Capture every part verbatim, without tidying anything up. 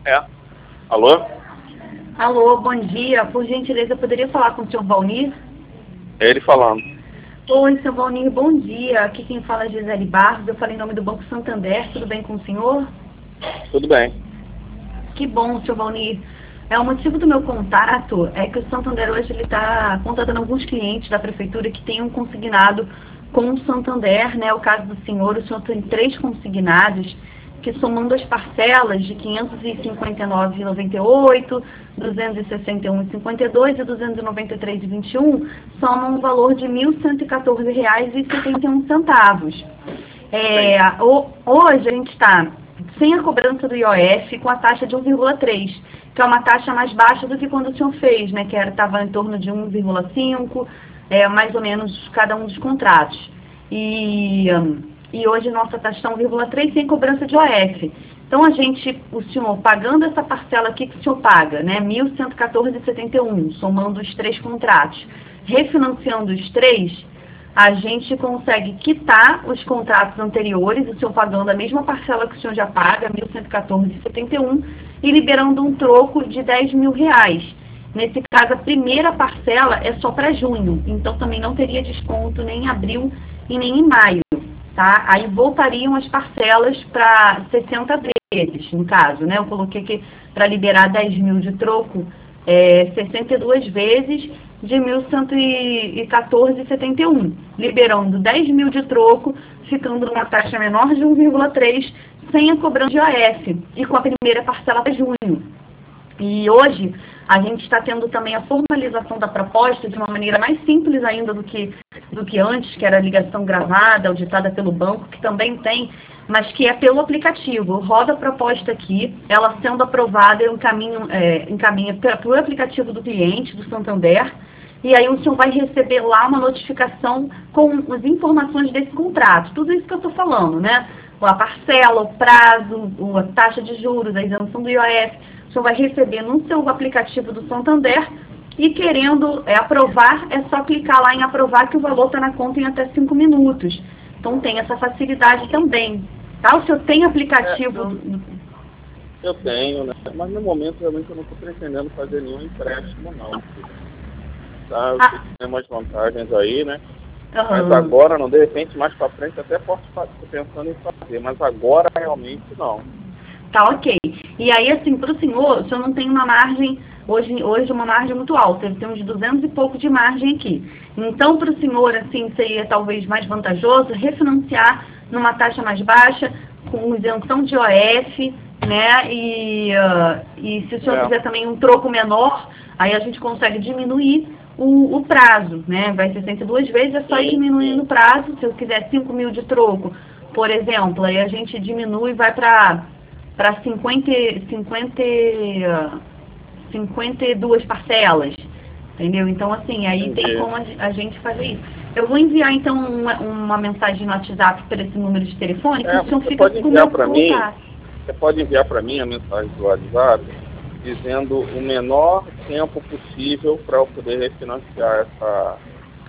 É. Alô? Alô, bom dia. Por gentileza, eu poderia falar com o senhor Valnir? É ele falando. Oi, senhor Valnir, bom dia. Aqui quem fala é Gisele Barros. Eu falei em nome do Banco Santander. Tudo bem com o senhor? Tudo bem. Que bom, senhor Valnir. É, o motivo do meu contato é que o Santander hoje ele está contratando alguns clientes da prefeitura que tenham consignado com o Santander, né? O caso do senhor, o senhor tem três consignados que, somando as parcelas de quinhentos e cinquenta e nove reais e noventa e oito centavos, duzentos e sessenta e um reais e cinquenta e dois centavos e duzentos e noventa e três reais e vinte e um centavos, somam um valor de mil cento e quatorze reais e setenta e um centavos. É, hoje a gente está sem a cobrança do I O F com a taxa de um vírgula três, que é uma taxa mais baixa do que quando o senhor fez, né, que estava em torno de um vírgula cinco, é, mais ou menos cada um dos contratos. E, um, e hoje nossa taxa está um vírgula três sem cobrança de I O F. Então a gente, o senhor pagando essa parcela aqui que o senhor paga, né, mil cento e quatorze reais e setenta e um centavos, somando os três contratos, refinanciando os três, a gente consegue quitar os contratos anteriores, o senhor pagando a mesma parcela que o senhor já paga, mil cento e quatorze reais e setenta e um centavos, e liberando um troco de dez mil reais. Nesse caso, a primeira parcela é só para junho, então também não teria desconto nem em abril e nem em maio, tá? Aí voltariam as parcelas para sessenta vezes, no caso, né? Eu coloquei aqui para liberar dez mil de troco, é, sessenta e duas vezes de mil cento e quatorze reais e setenta e um centavos, liberando dez mil de troco, ficando numa taxa menor de um vírgula três, sem a cobrança de I O F, e com a primeira parcela para junho. E hoje a gente está tendo também a formalização da proposta de uma maneira mais simples ainda do que, do que antes, que era a ligação gravada, auditada pelo banco, que também tem, mas que é pelo aplicativo. Roda a proposta aqui, ela sendo aprovada, eu encaminho, é, encaminha para o aplicativo do cliente, do Santander, e aí o senhor vai receber lá uma notificação com as informações desse contrato. Tudo isso que eu estou falando, né? A parcela, o prazo, a taxa de juros, a isenção do I O F, o senhor vai receber no seu aplicativo do Santander e querendo é, aprovar, é só clicar lá em aprovar que o valor está na conta em até cinco minutos. Então tem essa facilidade também. Tá? O senhor tem aplicativo... É, eu, do... eu tenho, né? Mas no momento realmente eu não estou pretendendo fazer nenhum empréstimo, não. Tá? Eu Ah. sei que tem umas vantagens aí, né? Uhum. Mas agora, não, de repente, mais para frente, até posso estar pensando em fazer, mas agora realmente não. Tá, ok. E aí, assim, para o senhor, o senhor não tem uma margem, hoje, hoje uma margem muito alta, ele tem uns duzentos e pouco de margem aqui. Então, para o senhor, assim, seria talvez mais vantajoso refinanciar numa taxa mais baixa, com isenção de I O F, né, e, uh, e se o senhor É. quiser também um troco menor, aí a gente consegue diminuir o, o prazo, né, vai sessenta e duas vezes, é só ir diminuindo o prazo, se eu quiser cinco mil de troco, por exemplo, aí a gente diminui e vai para... para cinquenta, cinquenta, cinquenta e duas parcelas, entendeu? Então, assim, aí Entendi. tem como a gente fazer isso. Eu vou enviar, então, uma, uma mensagem no WhatsApp para esse número de telefone, que É, o senhor você fica pode com o enviar meu para mim, contato. você pode enviar para mim a mensagem do WhatsApp dizendo o menor tempo possível para eu poder refinanciar essa,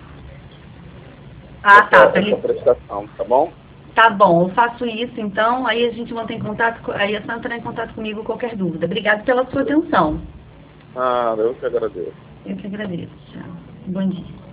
Ah, essa, tá. Pra essa ele... prestação, tá bom? Tá bom, eu faço isso, então, aí a gente mantém contato, aí é só entrar em contato comigo qualquer dúvida. Obrigada pela sua atenção. Ah, eu que agradeço. Eu que agradeço. Tchau. Bom dia.